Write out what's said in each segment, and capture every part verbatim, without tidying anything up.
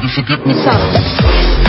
forget me something.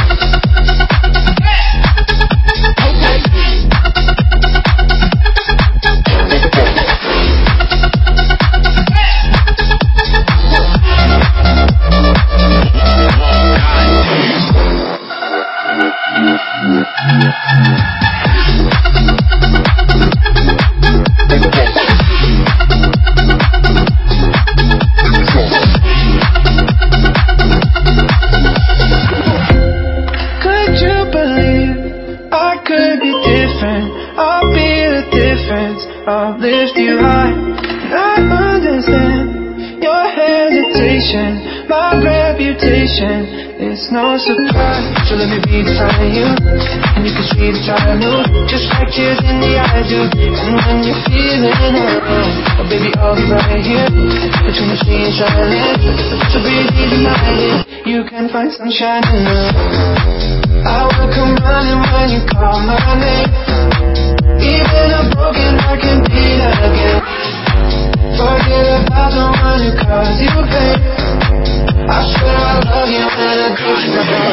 I'll lift you high, and I understand your hesitation, my reputation. It's no surprise, so let me be beside you, and you can see the I know, just like tears in the eyes do. And when you're feeling alone, oh baby, I'll be right here, between the sea and silence. So breathe easy, night, you can find sunshine in the rain. I will come running when you call my name. Even a broken heart can beat again. Forget about the one who caused you pain. I swear I love you and I do.